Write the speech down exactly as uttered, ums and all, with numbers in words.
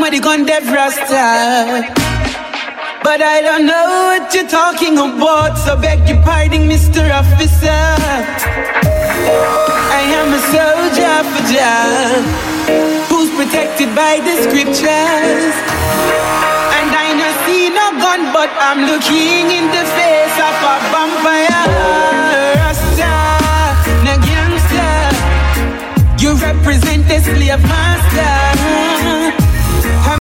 where the gun dev rasta. But I don't know what you're talking about, so beg your pardon, Mister Officer. I am a soldier for Jah, who's protected by the scriptures. And I no see no gun, but I'm looking in the face of a vampire. Rasta, no gangster, you represent the slave master.